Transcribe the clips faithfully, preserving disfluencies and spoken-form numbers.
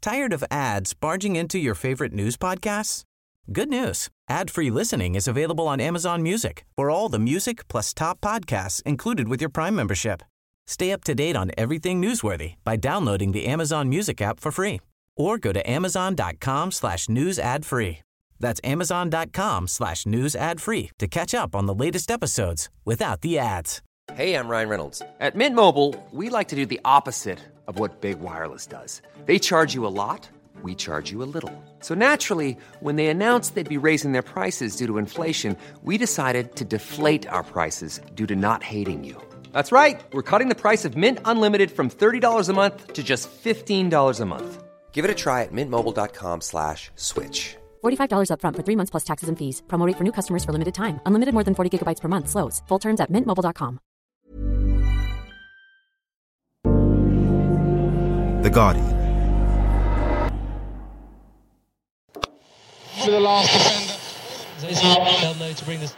Tired of ads barging into your favorite news podcasts? Good news. Ad-free listening is available on Amazon Music for all the music plus top podcasts included with your Prime membership. Stay up to date on everything newsworthy by downloading the Amazon Music app for free or go to amazon.com slash news ad free. That's amazon.com slash news ad free to catch up on the latest episodes without the ads. Hey, I'm Ryan Reynolds. At Mint Mobile, we like to do the opposite of what Big Wireless does. They charge you a lot, we charge you a little. So naturally, when they announced they'd be raising their prices due to inflation, we decided to deflate our prices due to not hating you. That's right. We're cutting the price of Mint Unlimited from thirty dollars a month to just fifteen dollars a month. Give it a try at mintmobile.com slash switch. forty-five dollars up front for three months plus taxes and fees. Promo rate for new customers for limited time. Unlimited more than forty gigabytes per month. Slows full terms at mint mobile dot com. The Guardian. For the last defender. They'll know to bring this.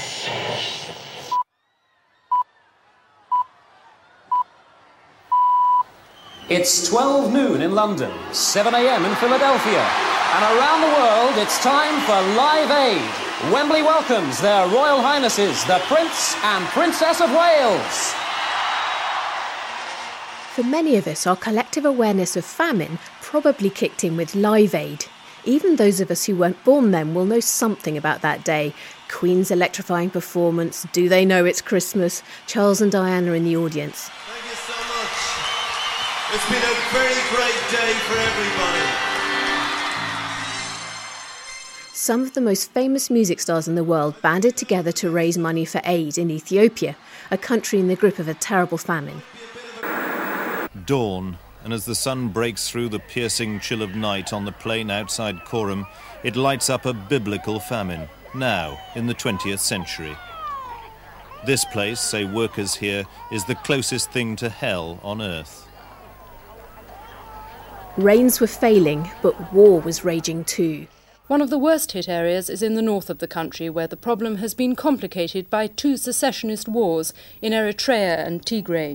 It's twelve noon in London, seven a.m. in Philadelphia, and around the world it's time for Live Aid. Wembley welcomes their Royal Highnesses, the Prince and Princess of Wales. For many of us, our collective awareness of famine probably kicked in with Live Aid. Even those of us who weren't born then will know something about that day. Queen's electrifying performance, Do They Know It's Christmas? Charles and Diana in the audience. Thank you so much. It's been a very great day for everybody. Some of the most famous music stars in the world banded together to raise money for aid in Ethiopia, a country in the grip of a terrible famine. Dawn, and as the sun breaks through the piercing chill of night on the plain outside Coram, it lights up a biblical famine, now in the twentieth century. This place, say workers here, is the closest thing to hell on earth. Rains were failing, but war was raging too. One of the worst hit areas is in the north of the country, where the problem has been complicated by two secessionist wars in Eritrea and Tigray.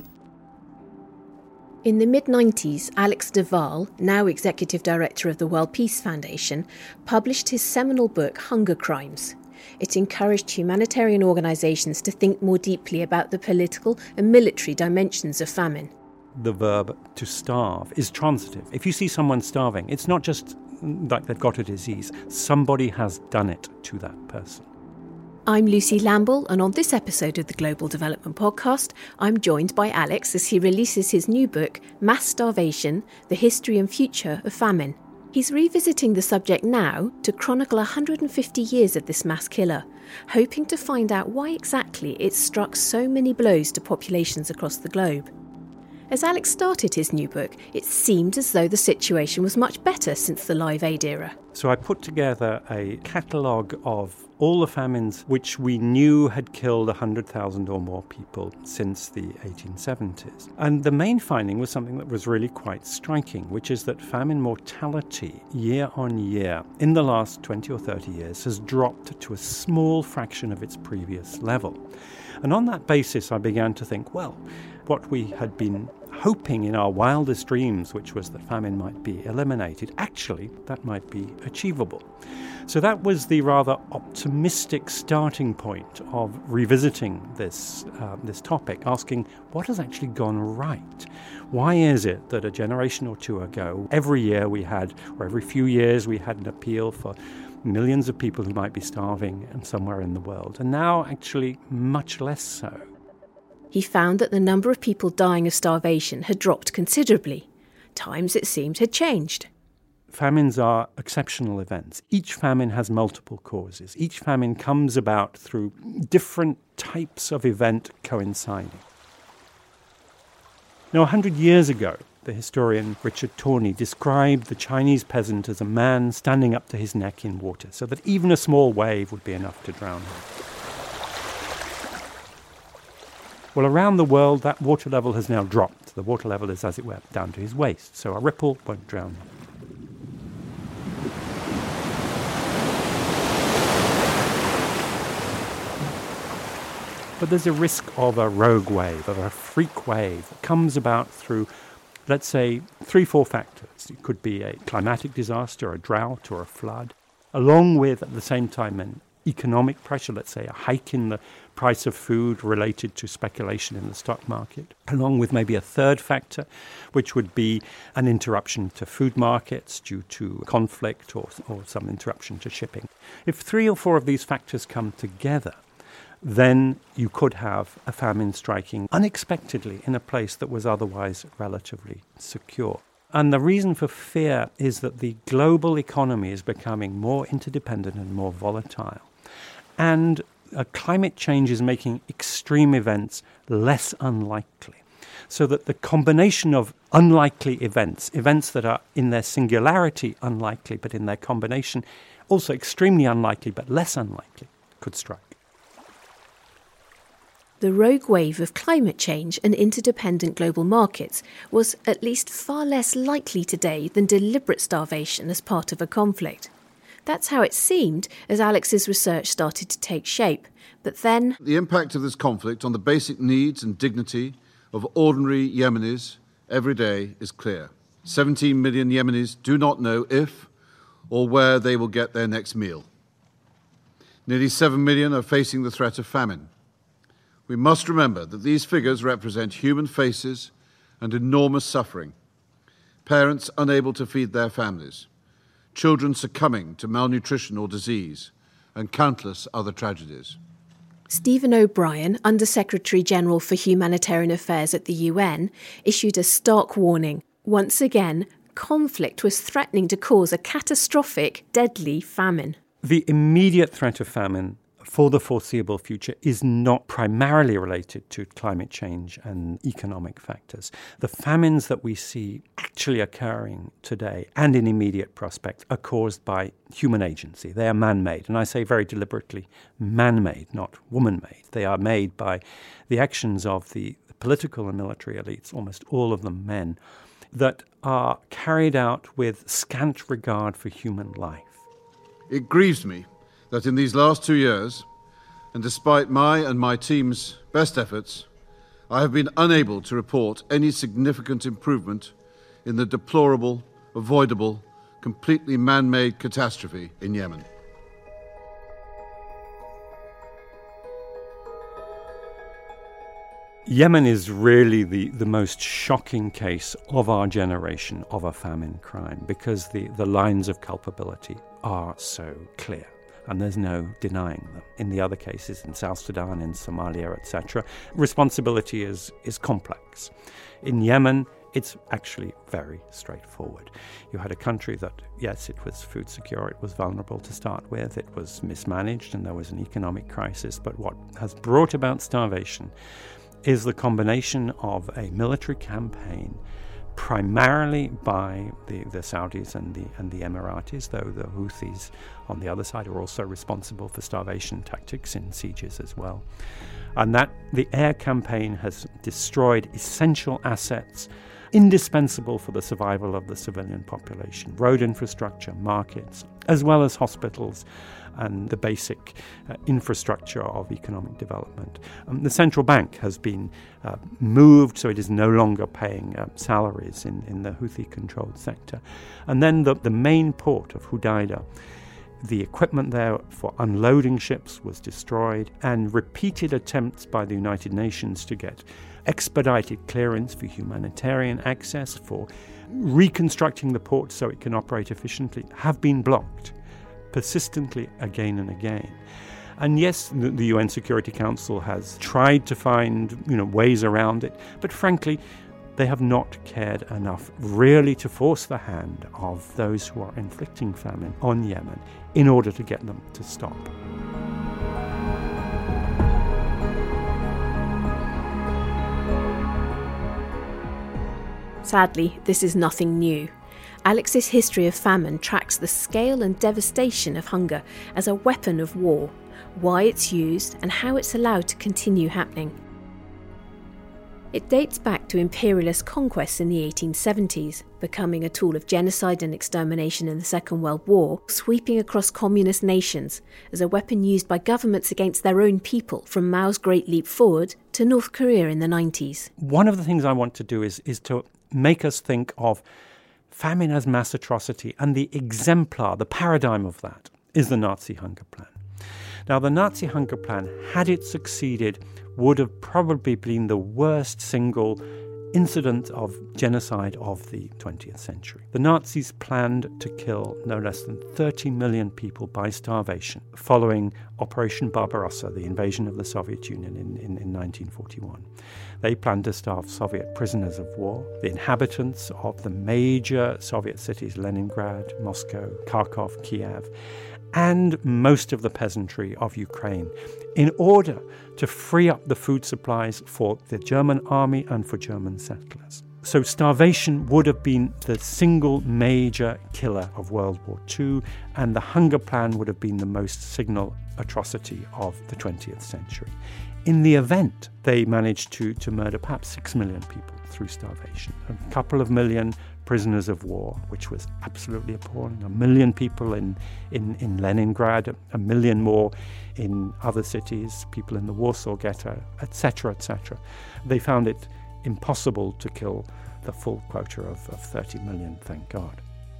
In the mid nineties, Alex de Waal, now executive director of the World Peace Foundation, published his seminal book, Hunger Crimes. It encouraged humanitarian organisations to think more deeply about the political and military dimensions of famine. The verb to starve is transitive. If you see someone starving, it's not just like they've got a disease. Somebody has done it to that person. I'm Lucy Lamble, and on this episode of the Global Development Podcast, I'm joined by Alex as he releases his new book, Mass Starvation, The History and Future of Famine. He's revisiting the subject now to chronicle one hundred fifty years of this mass killer, hoping to find out why exactly it struck so many blows to populations across the globe. As Alex started his new book, it seemed as though the situation was much better since the Live Aid era. So I put together a catalogue of all the famines which we knew had killed one hundred thousand or more people since the eighteen seventies. And the main finding was something that was really quite striking, which is that famine mortality year on year in the last twenty or thirty years has dropped to a small fraction of its previous level. And on that basis, I began to think, well, what we had been hoping in our wildest dreams, which was that famine might be eliminated, actually that might be achievable. So that was the rather optimistic starting point of revisiting this uh, this topic, asking what has actually gone right? Why is it that a generation or two ago, every year we had, or every few years we had an appeal for millions of people who might be starving somewhere in the world, and now actually much less so? He found that the number of people dying of starvation had dropped considerably. Times, it seemed, had changed. Famines are exceptional events. Each famine has multiple causes. Each famine comes about through different types of event coinciding. Now, a hundred years ago, the historian Richard Tawney described the Chinese peasant as a man standing up to his neck in water, so that even a small wave would be enough to drown him. Well, around the world, that water level has now dropped. The water level is, as it were, down to his waist, so a ripple won't drown him. But there's a risk of a rogue wave, of a freak wave that comes about through let's say, three, four factors. It could be a climatic disaster, a drought, or a flood, along with, at the same time, an economic pressure, let's say a hike in the price of food related to speculation in the stock market, along with maybe a third factor, which would be an interruption to food markets due to conflict or, or some interruption to shipping. If three or four of these factors come together, then you could have a famine striking unexpectedly in a place that was otherwise relatively secure. And the reason for fear is that the global economy is becoming more interdependent and more volatile. And uh, climate change is making extreme events less unlikely. So that the combination of unlikely events, events that are in their singularity unlikely, but in their combination also extremely unlikely, but less unlikely, could strike. The rogue wave of climate change and interdependent global markets was at least far less likely today than deliberate starvation as part of a conflict. That's how it seemed as Alex's research started to take shape. But then... The impact of this conflict on the basic needs and dignity of ordinary Yemenis every day is clear. seventeen million Yemenis do not know if or where they will get their next meal. Nearly seven million are facing the threat of famine. We must remember that these figures represent human faces and enormous suffering. Parents unable to feed their families, children succumbing to malnutrition or disease, and countless other tragedies. Stephen O'Brien, Under-Secretary General for Humanitarian Affairs at the U N, issued a stark warning. Once again, conflict was threatening to cause a catastrophic, deadly famine. The immediate threat of famine for the foreseeable future is not primarily related to climate change and economic factors. The famines that we see actually occurring today and in immediate prospect are caused by human agency. They are man-made, and I say very deliberately man-made, not woman-made. They are made by the actions of the political and military elites, almost all of them men, that are carried out with scant regard for human life. It grieves me that in these last two years, and despite my and my team's best efforts, I have been unable to report any significant improvement in the deplorable, avoidable, completely man-made catastrophe in Yemen. Yemen is really the, the most shocking case of our generation of a famine crime because the, the lines of culpability are so clear. And there's no denying them. In the other cases, in South Sudan, in Somalia, et cetera, responsibility is, is complex. In Yemen, it's actually very straightforward. You had a country that, yes, it was food secure, it was vulnerable to start with, it was mismanaged, and there was an economic crisis. But what has brought about starvation is the combination of a military campaign primarily by the, the Saudis and the and the Emiratis, though the Houthis on the other side are also responsible for starvation tactics in sieges as well. And that the air campaign has destroyed essential assets indispensable for the survival of the civilian population, road infrastructure, markets, as well as hospitals and the basic uh, infrastructure of economic development. Um, the central bank has been uh, moved, so it is no longer paying uh, salaries in, in the Houthi-controlled sector. And then the, the main port of Hudaydah, the equipment there for unloading ships was destroyed, and repeated attempts by the United Nations to get expedited clearance for humanitarian access, for reconstructing the port so it can operate efficiently, have been blocked persistently again and again. And yes, the, the U N Security Council has tried to find, you know, ways around it, but frankly, they have not cared enough really to force the hand of those who are inflicting famine on Yemen in order to get them to stop. Sadly, this is nothing new. Alex's history of famine tracks the scale and devastation of hunger as a weapon of war, why it's used, and how it's allowed to continue happening. It dates back to imperialist conquests in the eighteen seventies, becoming a tool of genocide and extermination in the Second World War, sweeping across communist nations as a weapon used by governments against their own people, from Mao's Great Leap Forward to North Korea in the nineties. One of the things I want to do is, is to make us think of famine as mass atrocity, and the exemplar, the paradigm of that, is the Nazi hunger plan. Now, the Nazi hunger plan, had it succeeded, would have probably been the worst single incident of genocide of the twentieth century. The Nazis planned to kill no less than thirty million people by starvation following Operation Barbarossa, the invasion of the Soviet Union in, in, in nineteen forty-one. They planned to starve Soviet prisoners of war, the inhabitants of the major Soviet cities, Leningrad, Moscow, Kharkov, Kiev, and most of the peasantry of Ukraine, in order to free up the food supplies for the German army and for German settlers. So starvation would have been the single major killer of World War Two, and the hunger plan would have been the most signal atrocity of the twentieth century. In the event, they managed to, to murder perhaps six million people through starvation, a couple of million prisoners of war, which was absolutely appalling, a million people in, in, in Leningrad, a million more in other cities, people in the Warsaw Ghetto, et cetera, et cetera. They found it impossible to kill the full quota of, of thirty million, thank God.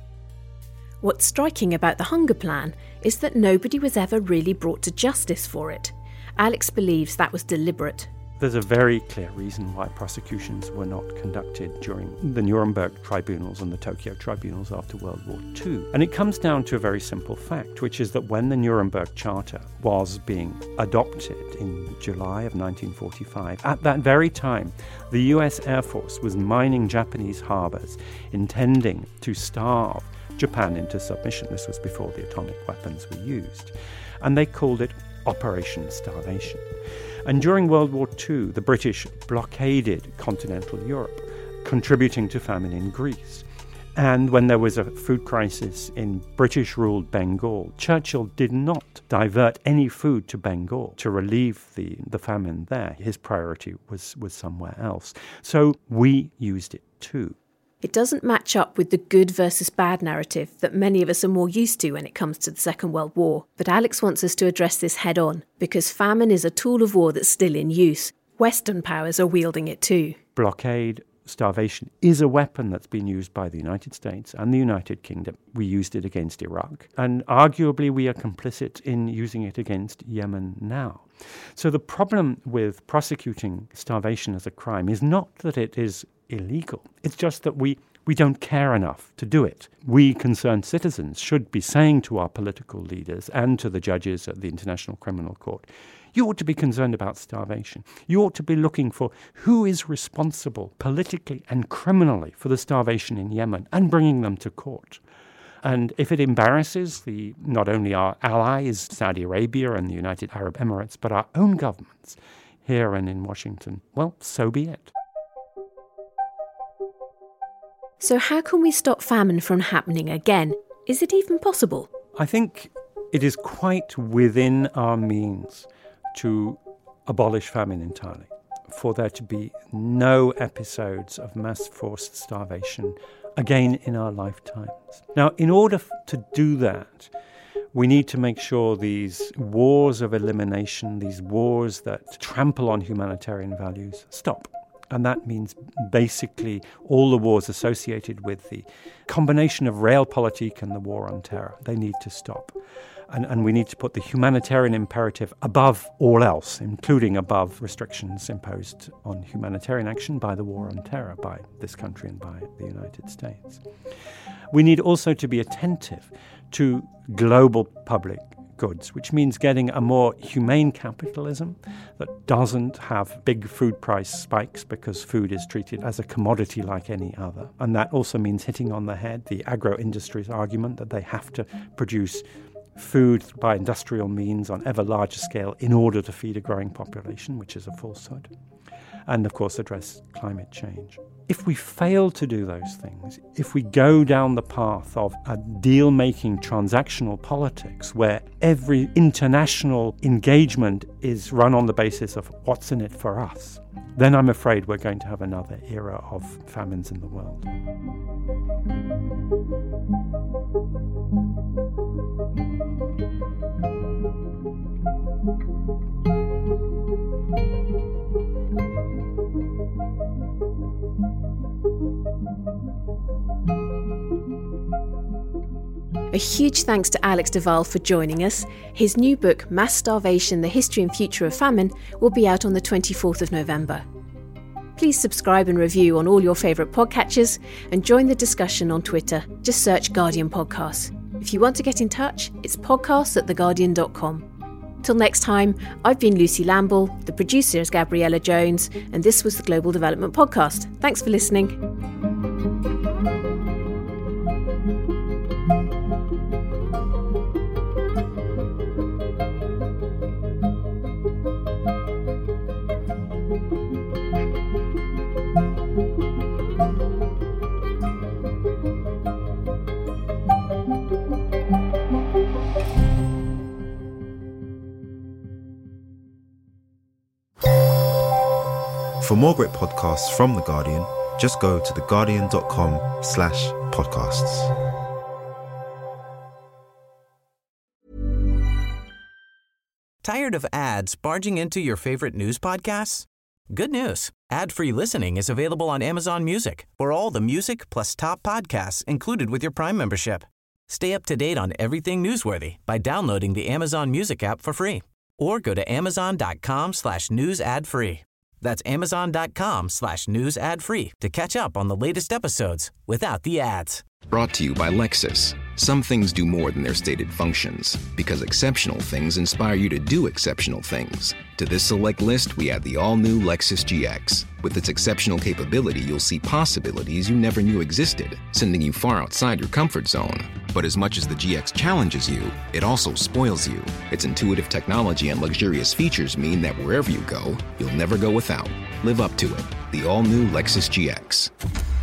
What's striking about the hunger plan is that nobody was ever really brought to justice for it. Alex believes that was deliberate. There's a very clear reason why prosecutions were not conducted during the Nuremberg tribunals and the Tokyo tribunals after World War Two. And it comes down to a very simple fact, which is that when the Nuremberg Charter was being adopted in July of nineteen forty-five, at that very time, the U S Air Force was mining Japanese harbors, intending to starve Japan into submission. This was before the atomic weapons were used. And they called it Operation Starvation. And during World War Two, the British blockaded continental Europe, contributing to famine in Greece. And when there was a food crisis in British-ruled Bengal, Churchill did not divert any food to Bengal to relieve the, the famine there. His priority was, was somewhere else. So we used it too. It doesn't match up with the good versus bad narrative that many of us are more used to when it comes to the Second World War. But Alex wants us to address this head on, because famine is a tool of war that's still in use. Western powers are wielding it too. Blockade, starvation is a weapon that's been used by the United States and the United Kingdom. We used it against Iraq, and arguably we are complicit in using it against Yemen now. So the problem with prosecuting starvation as a crime is not that it is illegal. It's just that we, we don't care enough to do it. We concerned citizens should be saying to our political leaders and to the judges at the International Criminal Court, you ought to be concerned about starvation. You ought to be looking for who is responsible politically and criminally for the starvation in Yemen and bringing them to court. And if it embarrasses the not only our allies, Saudi Arabia and the United Arab Emirates, but our own governments here and in Washington, well, so be it. So how can we stop famine from happening again? Is it even possible? I think it is quite within our means to abolish famine entirely, for there to be no episodes of mass forced starvation again in our lifetimes. Now, in order to do that, we need to make sure these wars of elimination, these wars that trample on humanitarian values, stop. And that means basically all the wars associated with the combination of realpolitik and the war on terror. They need to stop. And, and we need to put the humanitarian imperative above all else, including above restrictions imposed on humanitarian action by the war on terror, by this country and by the United States. We need also to be attentive to global public goods, which means getting a more humane capitalism that doesn't have big food price spikes because food is treated as a commodity like any other. And that also means hitting on the head the agro-industry's argument that they have to produce food by industrial means on ever larger scale in order to feed a growing population, which is a falsehood. And, of course, address climate change. If we fail to do those things, if we go down the path of a deal-making transactional politics where every international engagement is run on the basis of what's in it for us, then I'm afraid we're going to have another era of famines in the world. A huge thanks to Alex de Waal for joining us. His new book, Mass Starvation, The History and Future of Famine, will be out on the twenty-fourth of November. Please subscribe and review on all your favourite podcatchers and join the discussion on Twitter. Just search Guardian Podcasts. If you want to get in touch, it's podcasts at the guardian dot com. Till next time, I've been Lucy Lamble, the producer is Gabriella Jones, and this was the Global Development Podcast. Thanks for listening. For more great podcasts from The Guardian, just go to theguardian.com slash podcasts. Tired of ads barging into your favorite news podcasts? Good news. Ad-free listening is available on Amazon Music for all the music plus top podcasts included with your Prime membership. Stay up to date on everything newsworthy by downloading the Amazon Music app for free or go to amazon.com slash news ad free. That's amazon.com slash news ad free to catch up on the latest episodes without the ads. Brought to you by Lexus. Some things do more than their stated functions, because exceptional things inspire you to do exceptional things. To this select list, we add the all-new Lexus G X. With its exceptional capability, you'll see possibilities you never knew existed, sending you far outside your comfort zone. But as much as the G X challenges you, it also spoils you. Its intuitive technology and luxurious features mean that wherever you go, you'll never go without. Live up to it. The all-new Lexus G X.